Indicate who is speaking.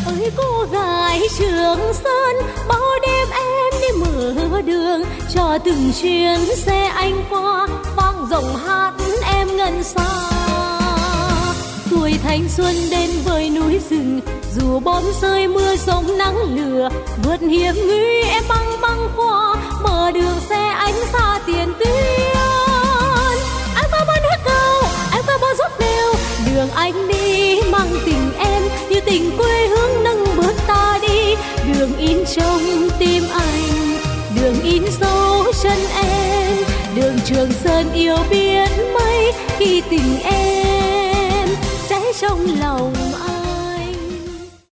Speaker 1: ơi cô gái Trường Sơn, bao đêm em đi mở đường cho từng chuyến xe anh qua, vang giọng hát em ngân xa. Tuổi thanh xuân đến với núi rừng, dù bom rơi mưa giông nắng lửa, vượt hiểm nguy em băng băng qua, mở đường xe anh xa tiền tuyến. Anh qua bên hết cầu, anh qua bao dốc lều, đường anh đi mang tình em, như tình quê hương nâng bước ta đi. Đường in trong tim anh, đường in dấu chân em, đường Trường Sơn yêu biết mấy khi tình em cháy trong lòng.